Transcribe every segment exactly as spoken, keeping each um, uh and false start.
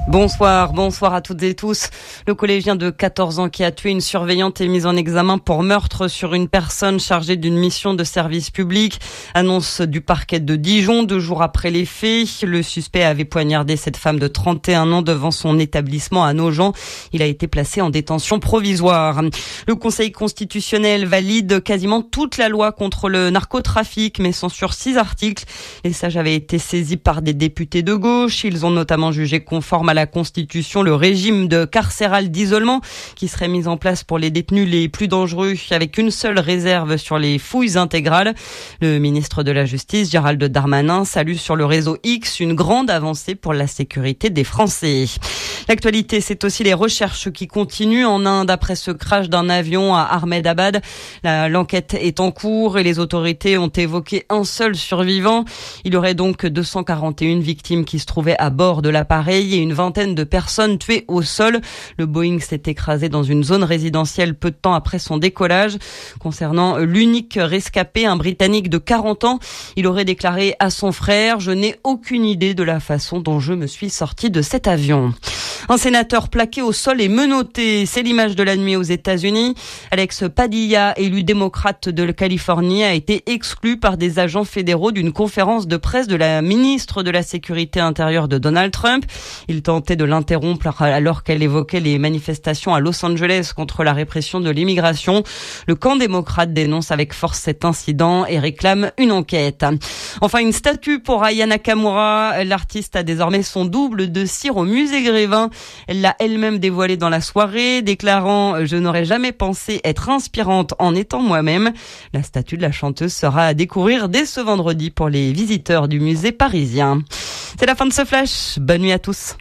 Bonsoir, bonsoir à toutes et tous. Le collégien de quatorze ans qui a tué une surveillante est mis en examen pour meurtre sur une personne chargée d'une mission de service public. Annonce du parquet de Dijon, deux jours après les faits. Le suspect avait poignardé cette femme de trente et un ans devant son établissement à Nogent. Il a été placé en détention provisoire. Le Conseil constitutionnel valide quasiment toute la loi contre le narcotrafic, mais censure six articles. Les sages avaient été saisis par des députés de gauche. Ils ont notamment jugé conforme à la Constitution le régime de carcéral d'isolement qui serait mis en place pour les détenus les plus dangereux, avec une seule réserve sur les fouilles intégrales. Le ministre de la Justice, Gérald Darmanin, salue sur le réseau X une grande avancée pour la sécurité des Français. L'actualité, c'est aussi les recherches qui continuent en Inde après ce crash d'un avion à Ahmedabad. La, l'enquête est en cours et les autorités ont évoqué un seul survivant. Il y aurait donc deux cent quarante et une victimes qui se trouvaient à bord de l'appareil et une vingtaine de personnes tuées au sol. Le Boeing s'est écrasé dans une zone résidentielle peu de temps après son décollage. Concernant l'unique rescapé, un Britannique de quarante ans, il aurait déclaré à son frère « Je n'ai aucune idée de la façon dont je me suis sorti de cet avion ». Un sénateur plaqué au sol et menotté, c'est l'image de la nuit aux États-Unis. Alex Padilla, élu démocrate de Californie, a été exclu par des agents fédéraux d'une conférence de presse de la ministre de la Sécurité intérieure de Donald Trump. Il tentait de l'interrompre alors qu'elle évoquait les manifestations à Los Angeles contre la répression de l'immigration. Le camp démocrate dénonce avec force cet incident et réclame une enquête. Enfin, une statue pour Aya Nakamura. L'artiste a désormais son double de cire au musée Grévin. Elle l'a elle-même dévoilé dans la soirée, déclarant « Je n'aurais jamais pensé être inspirante en étant moi-même ». La statue de la chanteuse sera à découvrir dès ce vendredi pour les visiteurs du musée parisien. C'est la fin de ce flash. Bonne nuit à tous.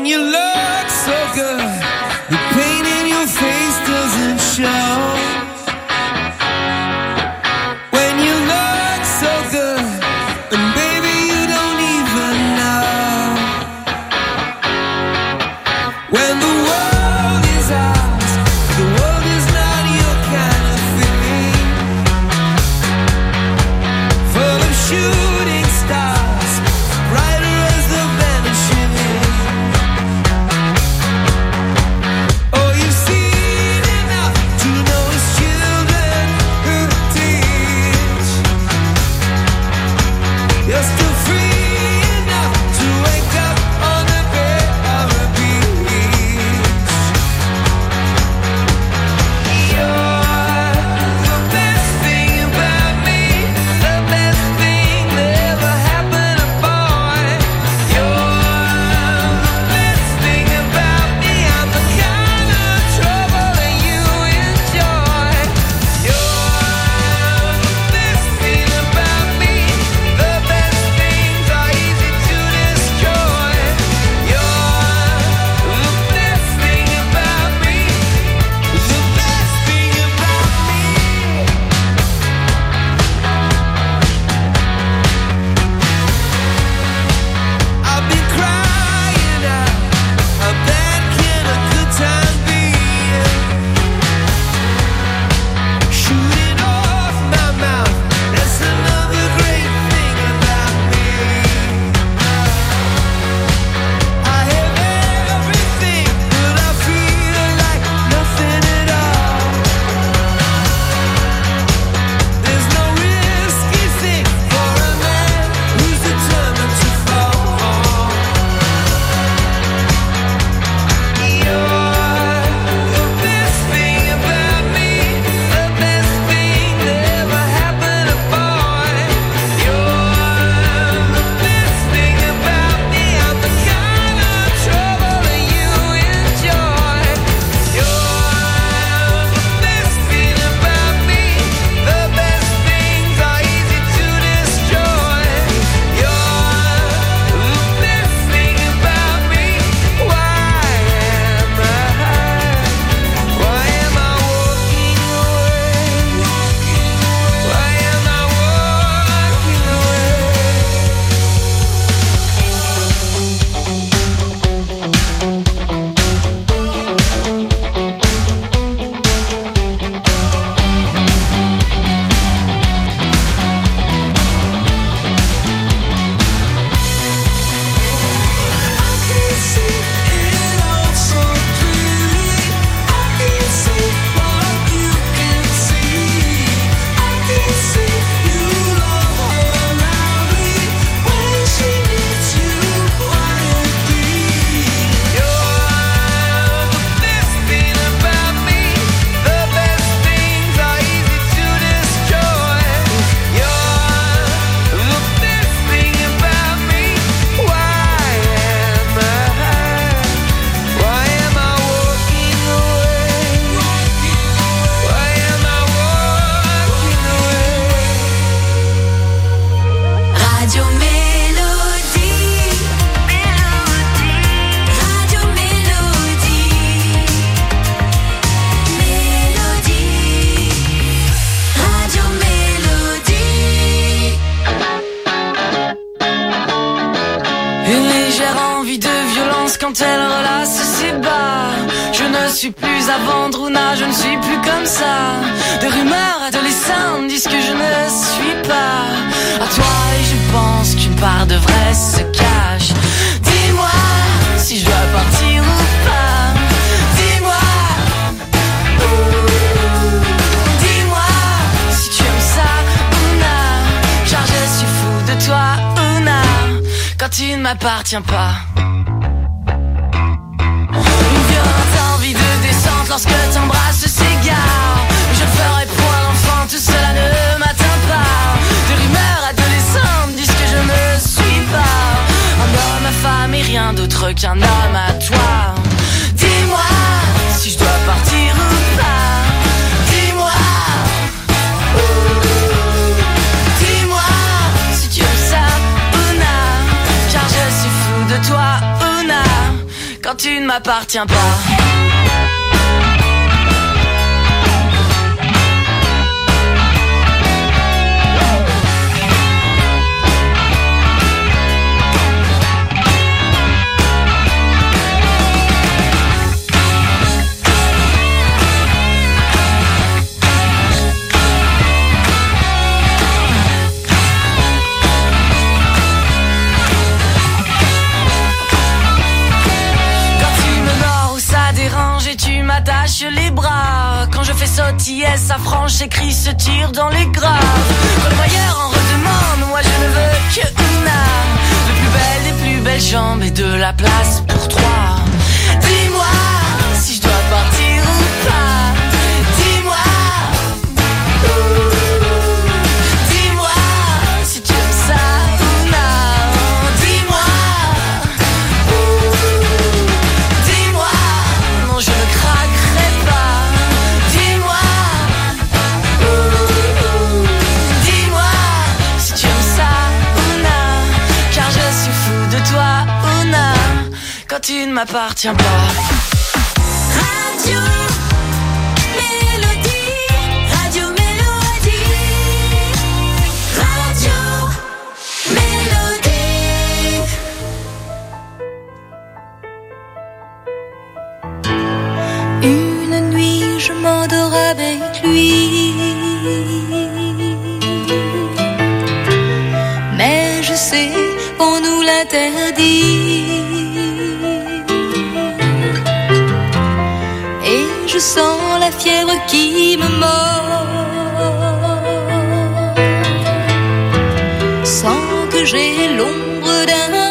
you look so good, the pain in your face doesn't show. When you look so good, and baby you don't even know. When the world is ours, the world is not your kind of thing. Full of shooting stars, brighter as the vanishing. Oh, you've seen enough to know it's children who teach. You're still free enough to wake up on the bed of a beach. You're the best thing about me, the best thing that ever happened to boy. You're the best thing about me, I'm the kind of trouble that you enjoy. You're the best thing about me, the best things are easy to destroy. You're the best thing about me, the best thing about me. I've been crying out, how bad can a good time be? Shooting off my mouth, that's another great thing about me. I have everything, but I feel like nothing at all. There's no risky thing for a man who's determined to fall. You're the best thing about me, the best thing that ever happened to boy. You're the best thing about me, I'm the kind of trouble that you enjoy. You're the best thing about me, the best things are easy to destroy. You're the best thing about me. Why am I? Why am I walking away? Why am I walking away? I can see it all so clearly. I can see what you can see. I can see you love her loudly when she needs you quietly. You're the best thing about me, the best things are easy to destroy. You're the best thing about me. Why am I? Why am I walking away? Why am I walking away? Radio Mélodie, Radio Mélodie, Mélodie, Radio Mélodie. Une légère envie de violence quand elle relasse ses bas. Je ne suis plus à vendre, Ouna, je ne suis plus comme ça. Des rumeurs adolescentes disent que je ne suis pas à toi et je pense qu'une part de vrai se cache. Dis-moi si je dois partir ou pas. Dis-moi, dis-moi si tu aimes ça, Ouna, car je suis fou de toi, Ouna, quand tu ne m'appartiens pas. Une violente envie de descente lorsque t'embrasses s'égare. Je ferai point l'enfant, tout cela ne m'atteint pas. Des rumeurs adolescentes disent que je ne suis pas un homme à femme et rien d'autre qu'un homme à toi. Dis-moi si je dois partir ou pas. Dis-moi, dis-moi si tu aimes ça, Ouna, car je suis fou de toi, Ouna, quand tu ne m'appartiens pas. M'attache les bras. Quand je fais sautiller sa frange, s'écrit se tire dans les graves. Quand le voyeur en redemande, moi je ne veux que Una. De plus belle des plus belles jambes et de la place pour trois. Dis-moi si je dois partir ou pas. Dis-moi. Dis-moi si tu aimes ça ou non. Dis-moi. Dis-moi. Non, je ne craquerai pas. Dis-moi. Dis-moi si tu aimes ça ou non. Car je suis fou de toi, Una, quand tu ne m'appartiens pas. Radio Mélodie, Radio Mélodie, Radio Mélodie. Une nuit, je m'endors avec lui, mais je sais qu'on nous l'interdit. Et je sens la fièvre qui me mord, sans que j'ai l'ombre d'un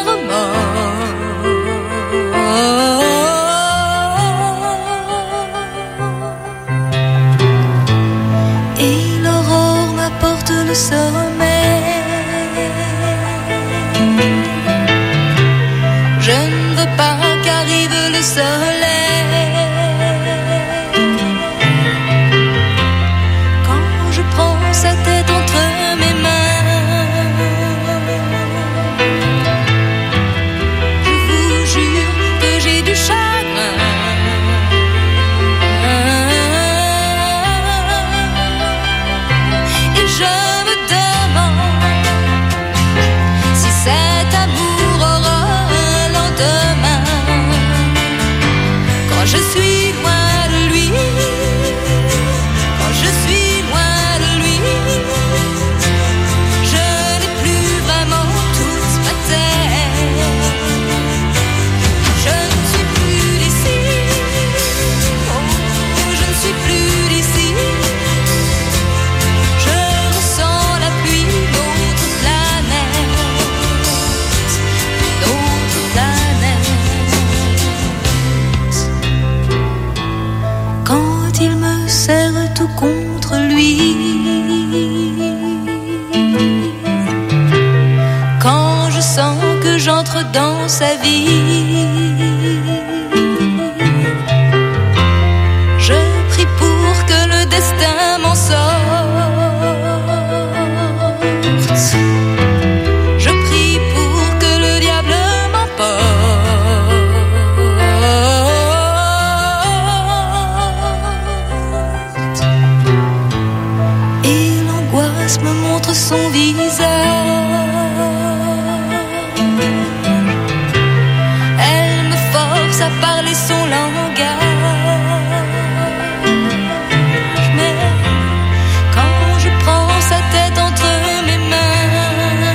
remords. Et l'aurore m'apporte le sommeil. Je ne veux pas qu'arrive le soleil. Quand je prends sa tête entre mes mains, je vous jure que j'ai du chagrin. Et je me demande si cet amour aura un lendemain. Quand je suis loin de lui, quand je suis loin de lui, je n'ai plus vraiment toute ma tête. Je ne suis plus d'ici, oh, je ne suis plus d'ici. Je ressens la pluie d'autres planètes, d'autres planètes. Quand il me serre tout contre lui, quand je sens que j'entre dans sa vie, je prie pour que le destin m'en sorte. Je prie pour que le diable m'emporte. Et l'angoisse me montre son visage. Elle me force à parler son langage. Mais quand je prends sa tête entre mes mains,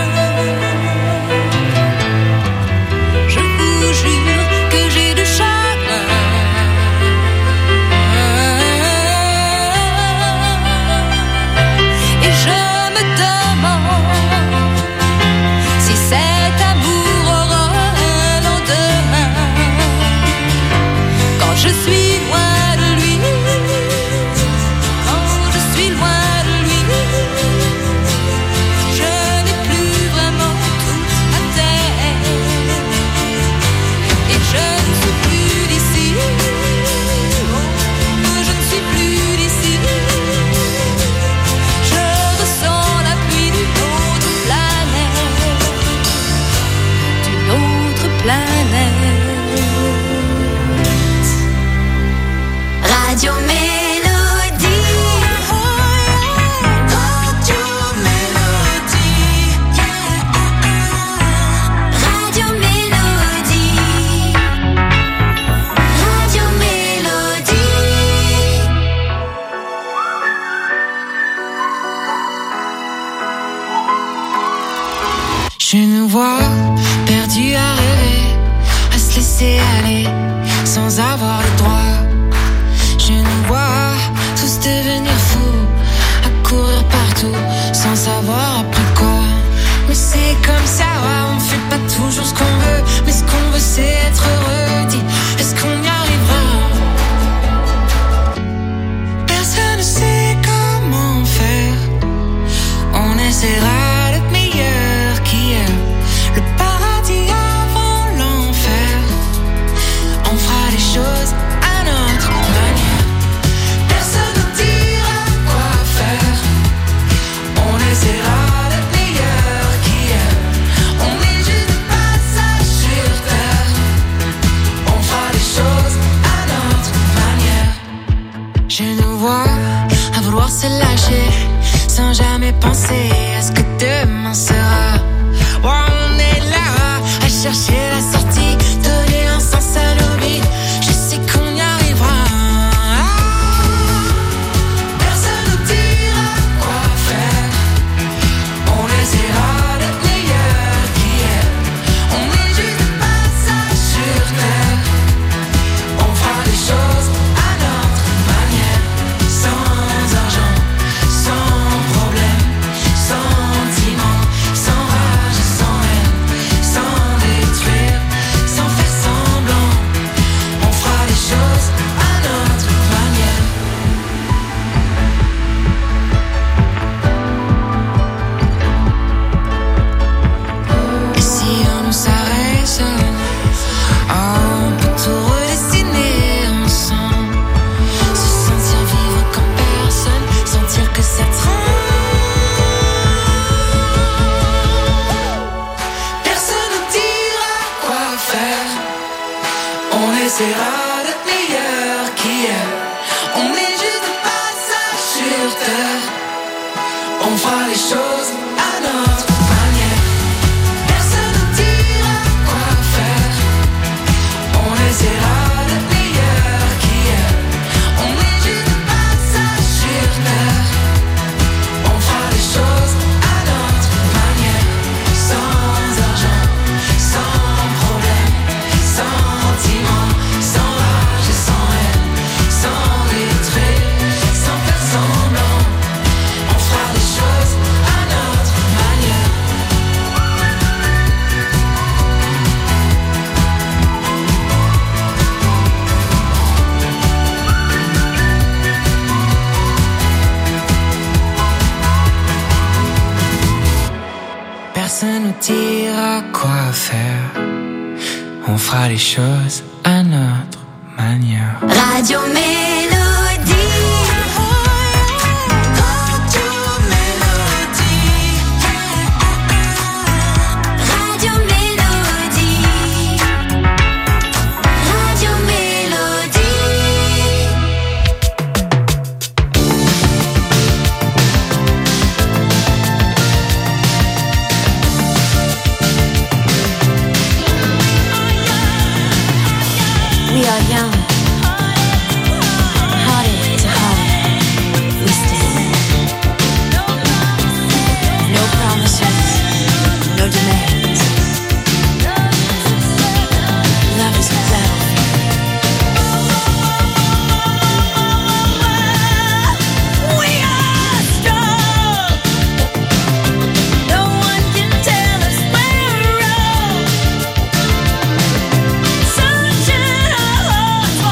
je vous jure que j'ai du chagrin. Et je me demande si cet amour aura un lendemain. aller sans avoir le droit. Je nous vois tous devenir fous, à courir partout sans savoir après quoi. Mais c'est comme ça, on fait pas toujours ce qu'on veut, mais ce qu'on veut c'est être heureux. Dis, est-ce qu'on y arrivera? Personne ne sait comment faire. On essaiera d'être meilleur qu'hier. Le paradis avant l'enfer. On fera les choses à notre manière. Personne ne dira quoi faire. On essaiera d'être meilleur qu'hier. On est juste de passage sur terre. On fera les choses à notre manière. Je nous vois à vouloir se lâcher sans jamais penser à ce que demain sera. Oh, on est là à chercher la sortie, donner un sens à nos vies. Je sais qu'on y arrivera. Personne ne dira quoi faire. On essaiera d'être meilleur qu'hier. On est juste de passage sur terre. On fera les choses à notre manière. Sans argent, sans problème, sentiment, sans rage et sans haine, sans détruire, sans faire semblant. On fera les choses à notre manière. Et si on nous s'arrête, oh, on peut tout redessiner ensemble. Se sentir vivre comme personne, sentir que ça tremble. Personne ne dira quoi faire. On essaiera d'être meilleur qu'hier. On est juste de passage sur terre. On fera les choses à notre manière. Personne ne dira quoi faire. On essaiera d'être meilleur qu'hier. On est juste de passage sur terre. On fera les choses à notre manière. Sans argent, sans problème, sentiment, sans rage et sans haine, sans détruire, sans faire semblant. On fera les choses à notre manière. Personne ne dira quoi faire. On fera les choses à notre manière. Radio Mélodie. Radio Mélodie. Radio Mélodie. Radio Mélodie. We are young, hearted to heart, we stand. No promises, no demands. Love is a battlefield. We are strong. No one can tell us we're wrong. Sunshine our hearts.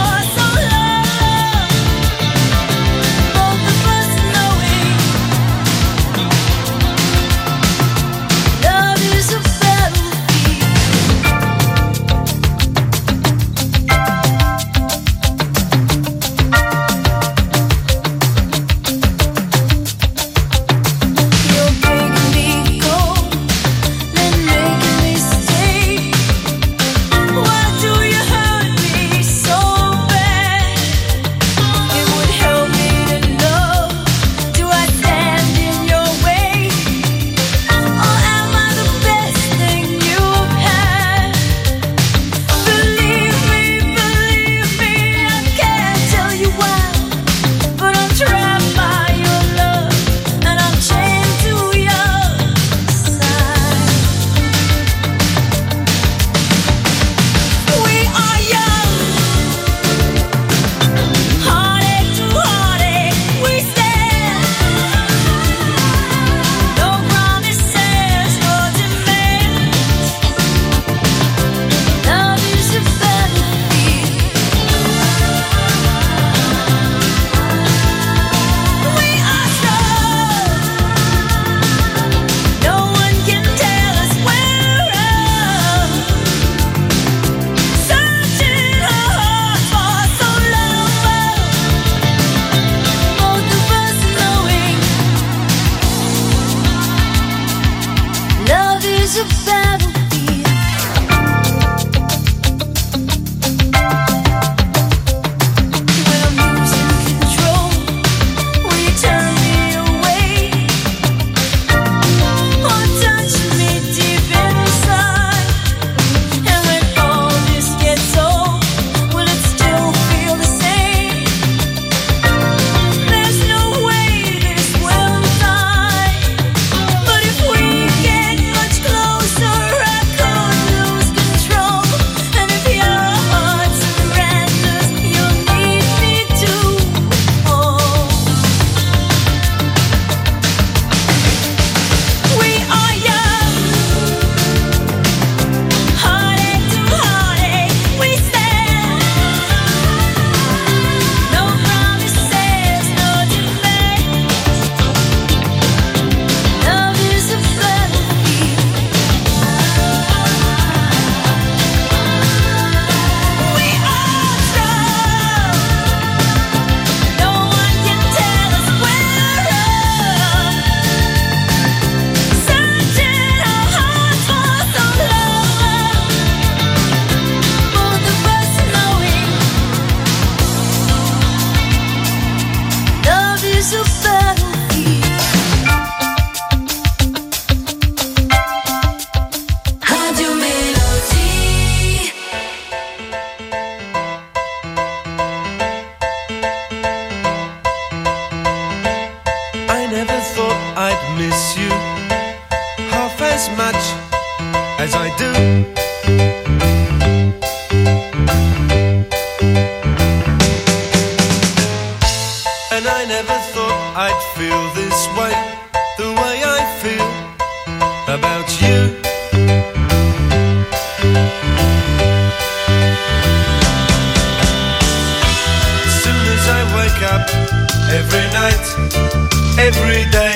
wake up every night, every day.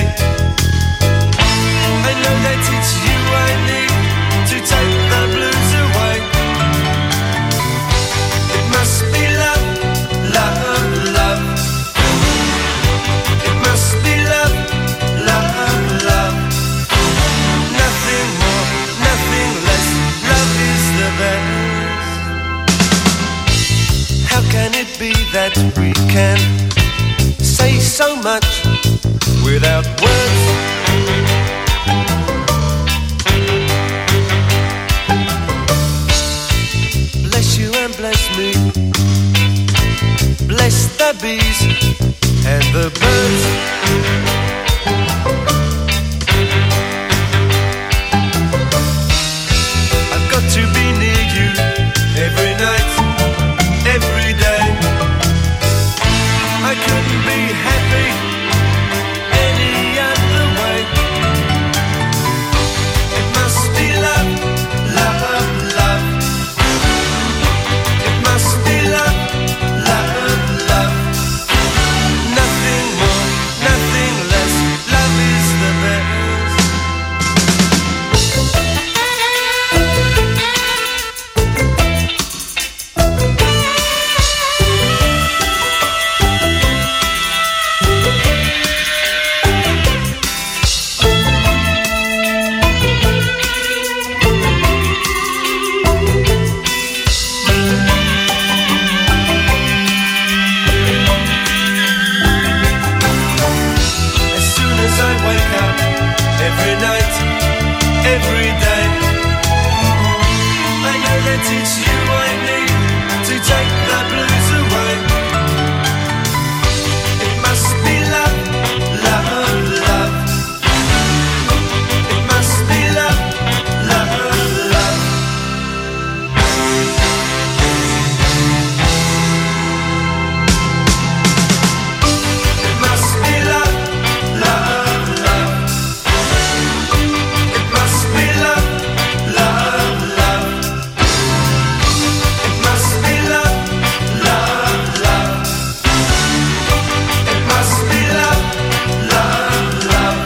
I know that it's you I need to take the blues away. It must be love, love, love. It must be love, love, love. Nothing more, nothing less. Love is the best. How can it be that we can say so much without words? Bless you and bless me. Bless the bees and the birds. I've got to be near you every night, every day. I couldn't be happy any other way. It must be love, love, love. It must be love, love, love. Nothing more, nothing less. Love is the best. As soon as I wake up, every night, every day, I know that it's you I need to take the blues away. It must be love, love, love. It must be love, love, love. It must be love, love, love. It must be love, love, love. It must be love, love, love. It must be love, love, love.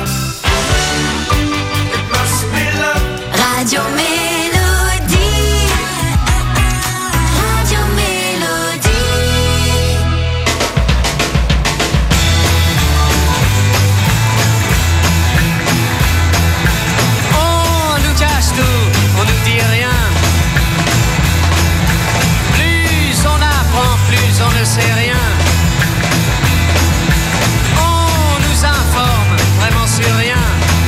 It must be love. Radio Mélodie. Radio Mélodie. On nous cache tout, on nous dit rien. Plus on apprend, plus on ne sait rien. On nous informe vraiment sur rien.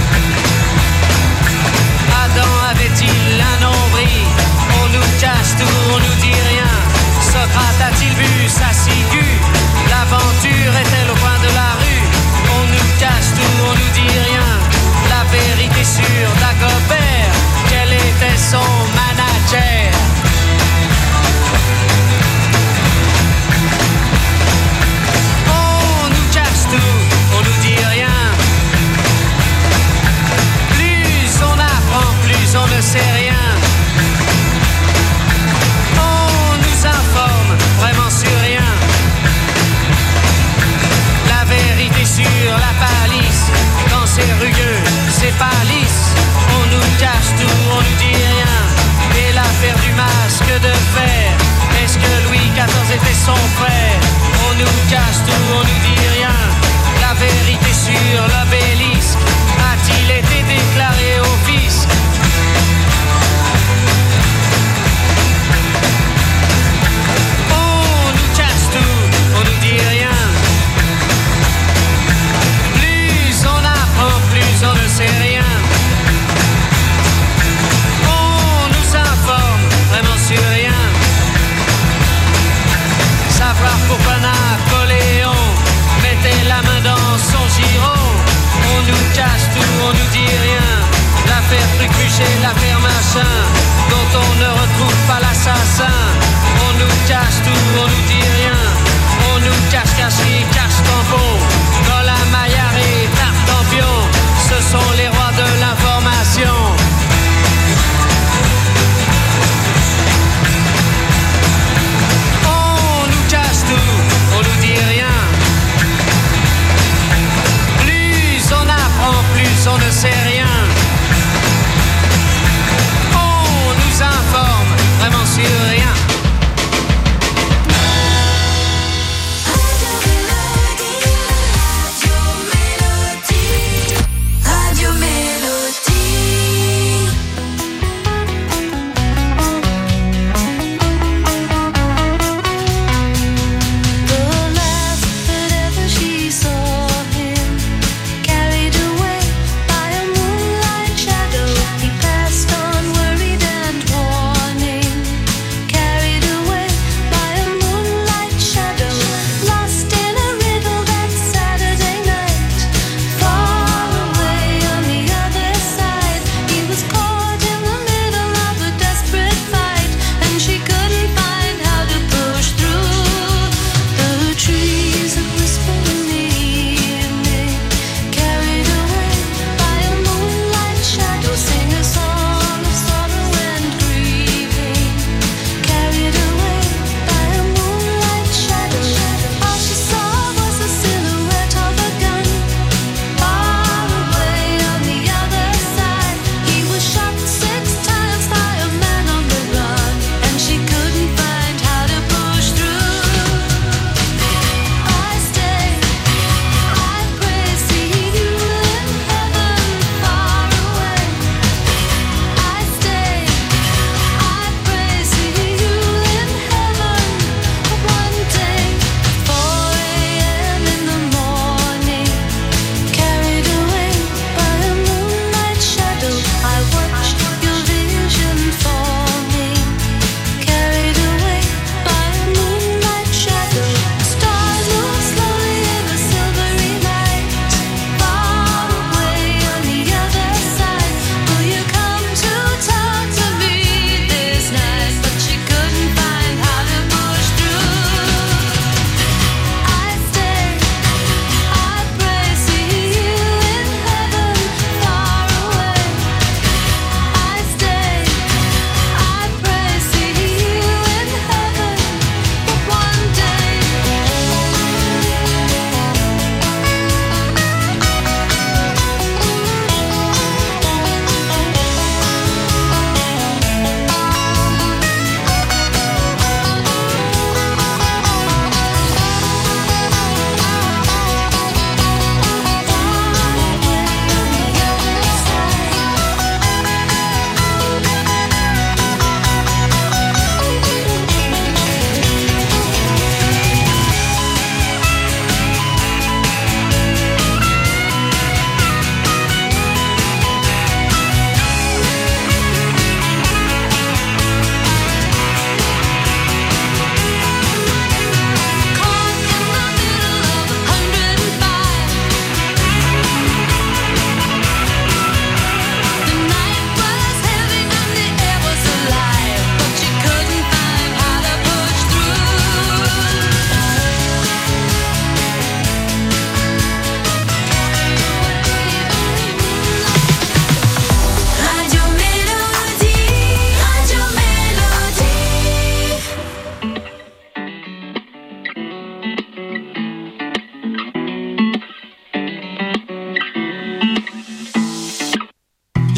Adam avait-il un nombril? On nous cache tout, on nous dit rien. Socrate a-t-il vu sa ciguë? L'aventure est-elle au coin de la rue? On nous cache tout, on nous dit rien. La vérité sur Dagobert, quel était son manager? On nous cache tout, on nous dit rien. Plus on apprend, plus on ne sait rien. On nous informe vraiment sur rien. La vérité sur la palisse, quand c'est rugueux, c'est pas lisse. On nous cache tout, on nous dit rien. Et l'affaire du masque de fer, est-ce que Louis quatorze était son frère? On nous cache tout, on nous dit rien. La vérité sur l'obélisque, a-t-il été déclaré au fisc? On nous cache tout, on nous dit rien. Plus on apprend, plus on ne sait rien. On nous informe vraiment sur rien. Savoir pourquoi Napoléon mettait la main dans son giron. On nous cache tout, on nous dit rien. L'affaire Truc-Truc et l'affaire Machin, dont on ne retrouve pas l'assassin. On nous cache tout, on nous dit rien. On nous cache cacherie, cache tampon. Dans la Maillard et Tartampion, ce sont les rois de l'information. On nous cache tout, on nous dit rien.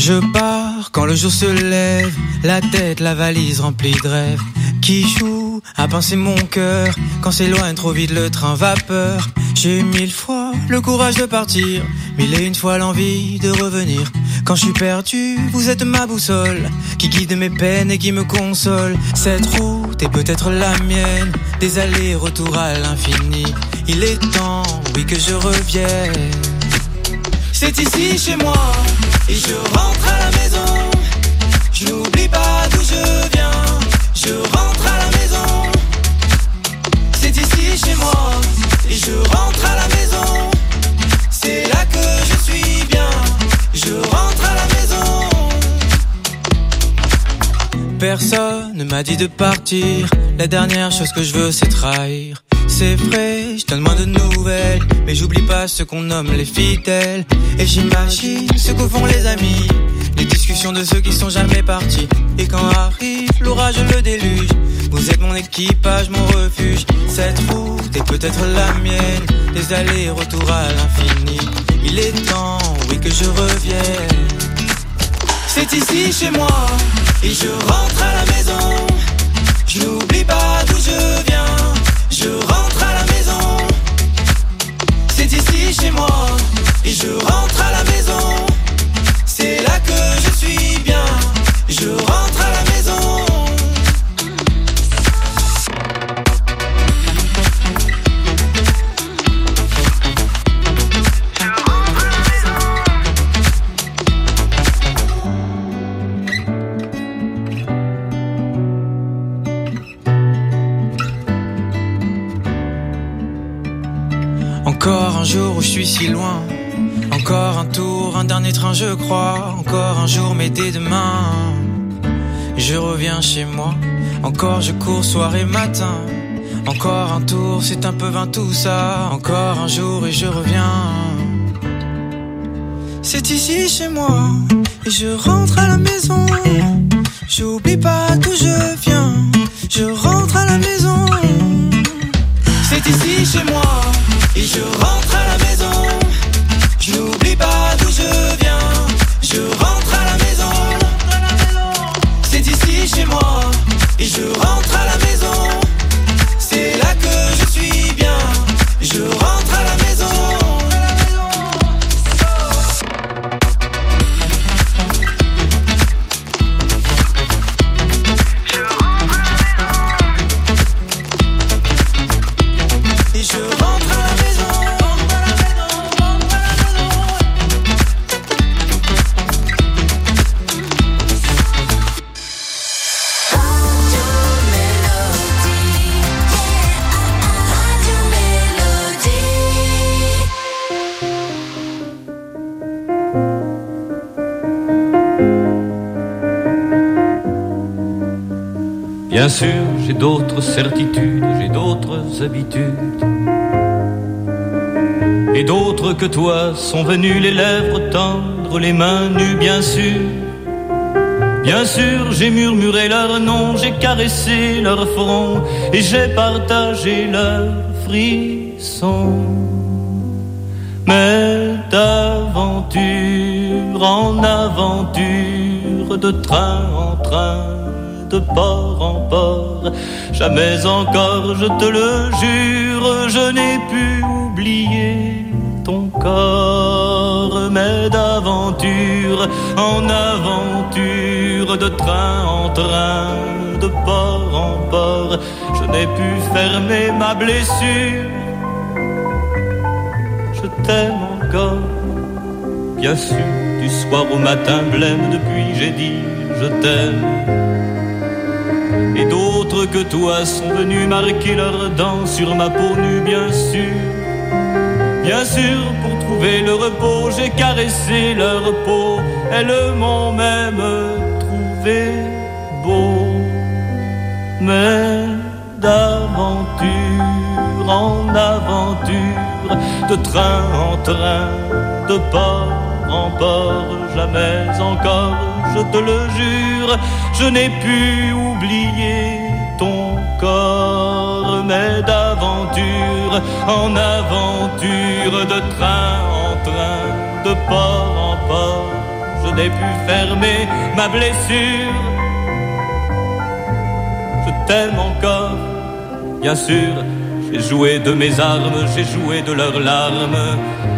Je pars quand le jour se lève, la tête, la valise remplie de rêves qui joue à pincer mon cœur. Quand s'éloigne trop vite le train vapeur, j'ai eu mille fois le courage de partir, mille et une fois l'envie de revenir. Quand je suis perdu, vous êtes ma boussole qui guide mes peines et qui me console. Cette route est peut-être la mienne, des allers-retours à l'infini. Il est temps, oui, que je revienne. C'est ici chez moi, et je rentre à la maison. Je n'oublie pas d'où je viens, je rentre à la maison. C'est ici chez moi, et je rentre à la maison. C'est là que je suis bien, je rentre à la maison. Personne ne m'a dit de partir, la dernière chose que je veux c'est trahir. C'est vrai, je donne moins de nouvelles, mais j'oublie pas ce qu'on nomme les fidèles. Et j'imagine ce que font les amis, les discussions de ceux qui sont jamais partis. Et quand arrive l'orage, le déluge, vous êtes mon équipage, mon refuge. Cette route est peut-être la mienne, des allers-retours à l'infini. Il est temps, oui, que je revienne. C'est ici chez moi, et je rentre à la maison. Je n'oublie pas d'où je viens, je rentre à la maison. C'est ici chez moi, et je rentre à la maison. C'est là que je suis bien, je rentre à la maison. Encore un jour où je suis si loin, encore un tour, un dernier train je crois. Encore un jour mais dès demain je reviens chez moi. Encore je cours soir et matin, encore un tour, c'est un peu vain tout ça. Encore un jour et je reviens. C'est ici chez moi, et je rentre à la maison. J'oublie pas d'où je viens, je rentre à la maison. C'est ici chez moi, et je rentre à la maison. Je n'oublie pas d'où je viens, je rentre à la maison. C'est ici chez moi, et je rentre à la maison. C'est là que je suis bien, je rentre à la maison. Bien sûr, j'ai d'autres certitudes, j'ai d'autres habitudes. Et d'autres que toi sont venus les lèvres tendres, les mains nues, bien sûr. Bien sûr, j'ai murmuré leur nom, j'ai caressé leur front, et j'ai partagé leurs frissons. Mais d'aventure en aventure, de train en train, de port en port, jamais encore, je te le jure, je n'ai pu oublier ton corps. Mais d'aventure en aventure, de train en train, de port en port, je n'ai pu fermer ma blessure. Je t'aime encore, bien sûr, du soir au matin blême, depuis j'ai dit je t'aime. Et d'autres que toi sont venus marquer leurs dents sur ma peau nue, bien sûr. Bien sûr, pour trouver le repos, j'ai caressé leur peau. Elles m'ont même trouvé beau. Mais d'aventure en aventure, de train en train, de port en port, jamais encore, je te le jure, je n'ai pu oublier ton corps. Mais d'aventure en aventure, de train en train, de port en port, je n'ai pu fermer ma blessure. Je t'aime encore, bien sûr. J'ai joué de mes armes, j'ai joué de leurs larmes.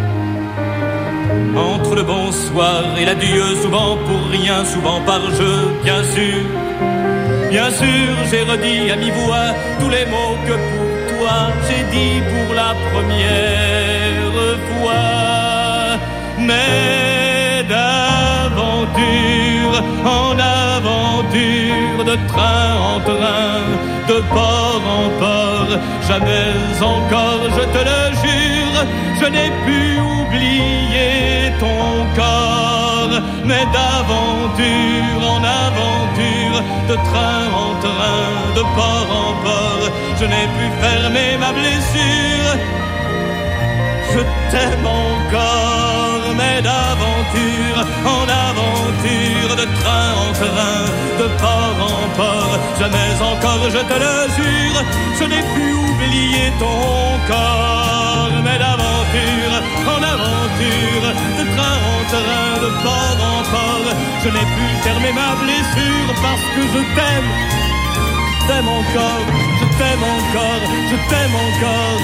Entre le bonsoir et l'adieu, souvent pour rien, souvent par jeu, bien sûr. Bien sûr, j'ai redit à mi-voix tous les mots que pour toi j'ai dit pour la première fois. Mais d'aventure en aventure, de train en train, de port en port, jamais encore, je te le jure, je n'ai pu oublier ton corps. Mais d'aventure en aventure, de train en train, de port en port, je n'ai pu fermer ma blessure. Je t'aime encore, mais d'aventure en aventure, de train en train, de port en port, jamais encore, je te le jure, je n'ai pu oublier ton corps. Mais d'aventure en aventure, de train en train, de port en port, je n'ai pu fermer ma blessure parce que je t'aime, je t'aime encore, je t'aime encore, je t'aime encore.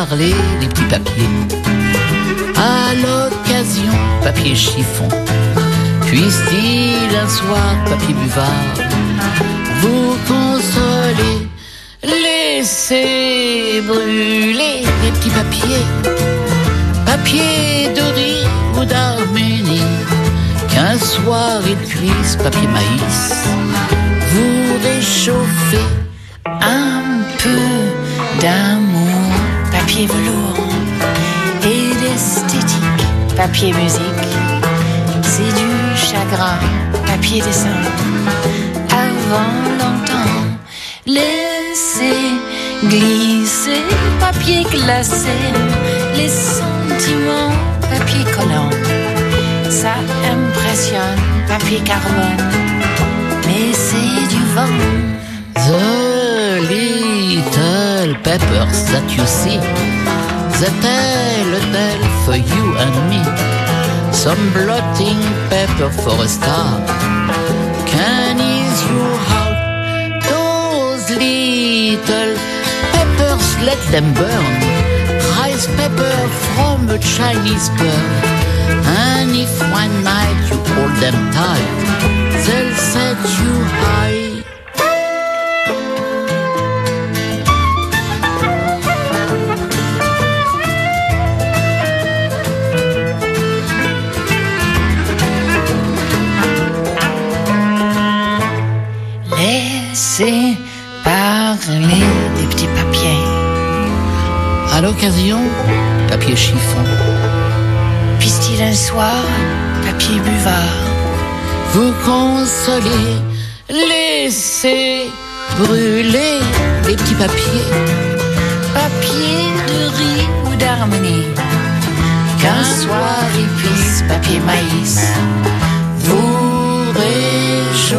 parler des petits papiers. À l'occasion, papier chiffon. Puisse-t-il un soir, papier buvard, vous consoler? Laissez brûler les petits papiers, papier de riz ou d'Arménie. Qu'un soir il puisse, papier maïs, vous réchauffer un peu d'amour. Papier velours et d'esthétique. Papier musique, c'est du chagrin. Papier dessin, avant longtemps. Laissez glisser, papier glacé, les sentiments, papier collant. Ça impressionne, papier carbone, mais c'est du vent. The little peppers that you see, the tale tale for you and me. Some blotting pepper for a star can ease your heart. Those little peppers, let them burn. Rice pepper from a Chinese bird. And if one night you hold them tight, they'll set you high. Laissez parler des petits papiers. À l'occasion, papier chiffon. Puisse-t-il un soir, papier buvard, vous consoler? Laissez brûler les petits papiers, papier de riz ou d'harmonie. Qu'un soir il puisse, papier maïs, vous réchauffer.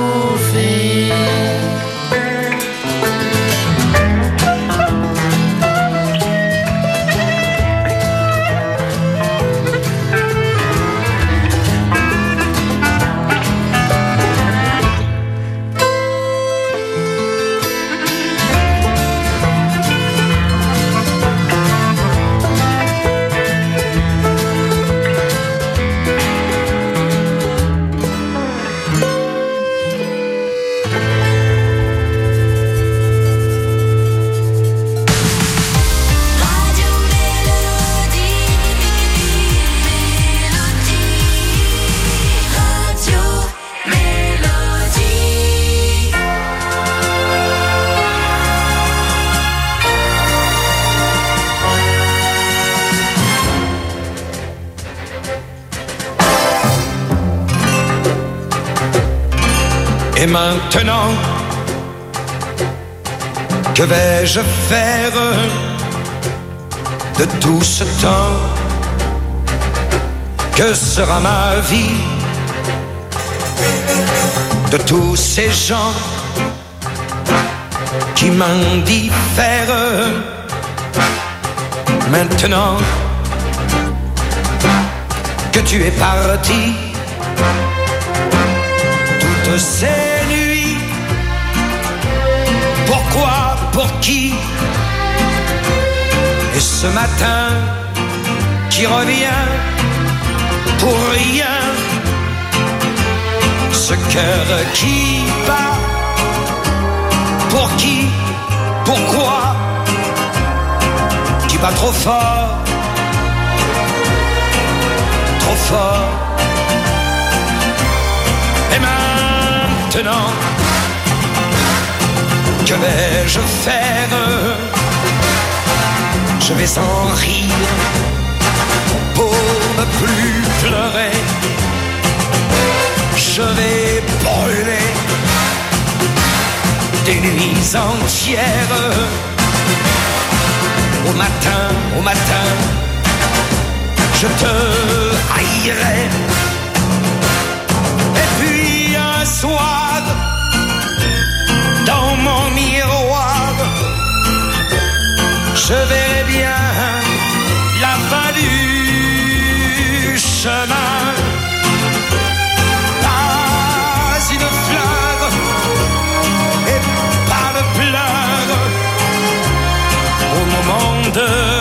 Et maintenant, que vais-je faire de tout ce temps? Que sera ma vie de tous ces gens qui m'indiffèrent? Maintenant que tu es parti, toutes ces nuits, pourquoi, pour qui? Et ce matin qui revient pour rien, ce cœur qui bat, pour qui, pourquoi, qui bat trop fort, trop fort. Et maintenant, que vais-je faire? Je vais en rire pour ne plus pleurer. Je vais brûler des nuits entières. Au matin, au matin, je te haïrai. Et puis un soir, dans mon miroir, je verrai bien la fin du chemin. Pas une fleur et pas de pleurs au moment de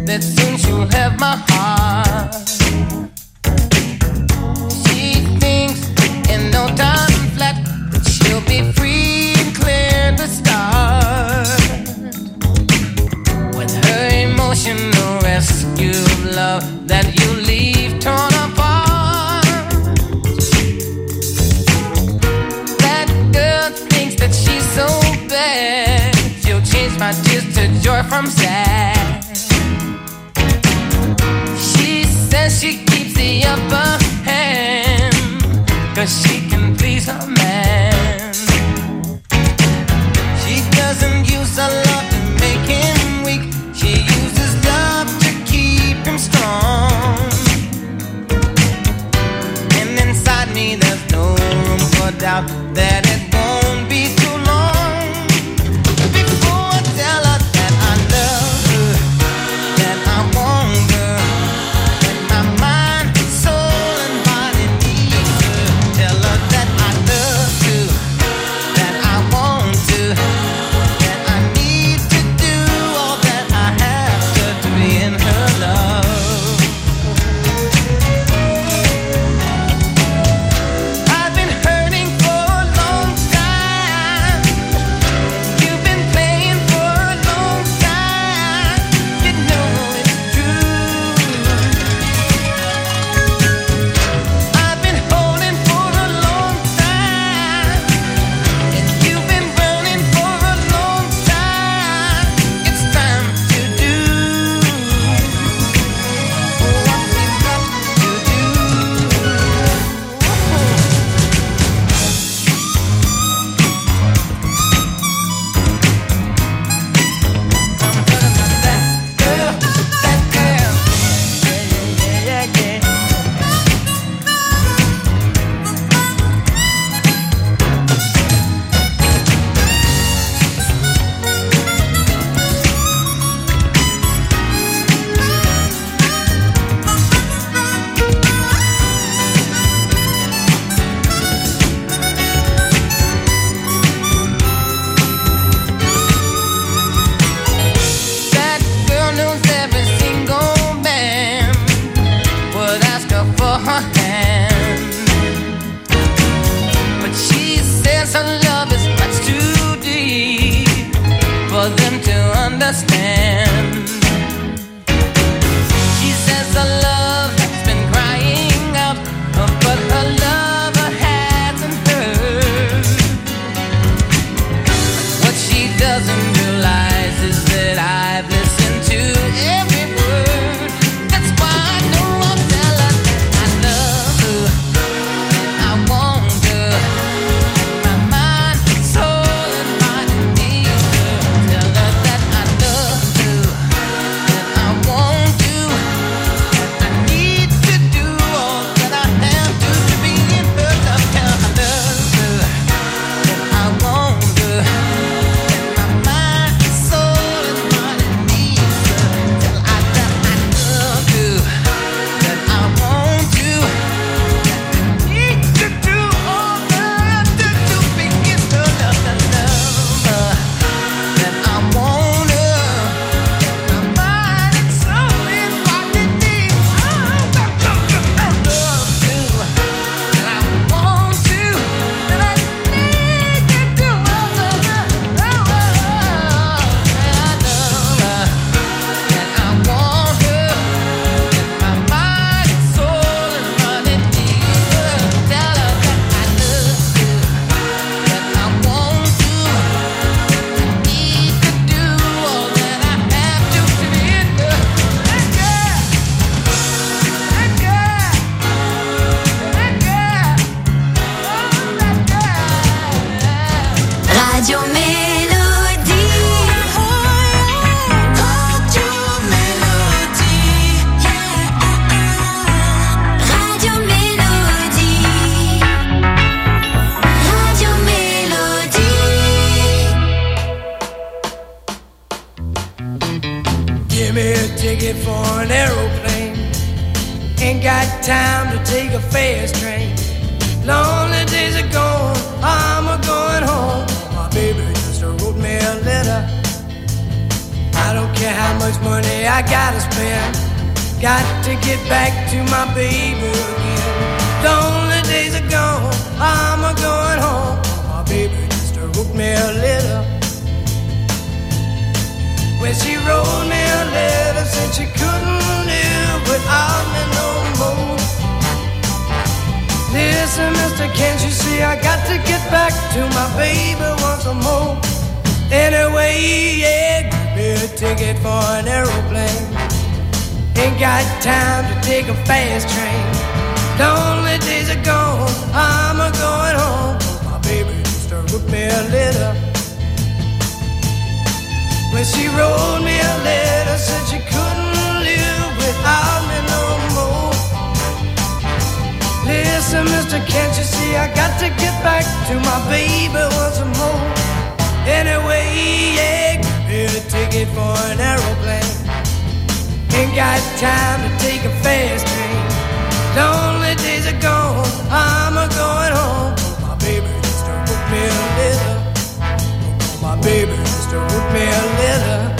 that soon she'll have my heart. She thinks in no time flat that she'll be free and clear to start. With her emotional rescue of love that you leave torn apart. That girl thinks that she's so bad, she'll change my tears to joy from sad. She says she keeps the upper hand, cause she can please her man. She doesn't use her love to make him weak, she uses love to keep him strong. And inside me there's no room for doubt that it won't be too long before I tell her that I love her, that I want her, that my mind, soul and body need her. Tell her that I love you, that I want to, that I need to do all that I have to to be in her love. I've been hurting for a long time. You've been playing for a long time. You know it's true. I've been holding for a long time, and you've been running for a long time. It's time to do what we've got to do. That girl, that girl, yeah, yeah, yeah, yeah. That girl knows every single man would ask her for her hand, but she says her love is much too deep for them to understand. She says her love has been crying out, but her lover hasn't heard. What she doesn't realize is that I've listened to every word. That's why I know I'll tell her that I love her, that I want her, my mind, soul and body need her. Tell her that I love her, that I want to, that I need to do all that I have to to be in her love. Tell her I love her, that I want her, that my mind, soul and body needs her. Tell her that I love you, that I want you, that I need to do all that I have to to be in her love. I love her, that I want her, that my mind and soul and body needs her. I love you, that I want you, that I need to do all that I have to. I love her, that I want her, that my mind, soul and body needs her. Tell her that I love you, that I want you, that I need to do all that I have to to be in her. That girl, that girl, that girl, oh that girl. Radio Mélodie. Radio Mélodie. Radio Mélodie. Radio Mélodie. Give me a ticket for an aeroplane. Ain't got time to take a fast train. Lonely days are gone, I'm a going home. My baby just wrote me a letter. I don't care how much money I gotta spend. Got to get back to my baby again. Lonely days are gone, I'm a going home. My baby just wrote me a letter. When she wrote me a letter, said she couldn't live without me no more. Listen, mister, can't you see I got to get back to my baby once more. Anyway, yeah, give me a ticket for an aeroplane. Ain't got time to take a fast train. Lonely days are gone, I'm a going home. My baby just wrote me a letter. When she wrote me a letter, said she couldn't live without me no more. Listen, mister, can't you see I got to get back to my baby once more. Anyway, yeah, give me a ticket for an aeroplane. Ain't got time to take a fast train. Lonely days are gone, I'm a going home. My baby just wrote me a letter. My baby just wrote me a letter.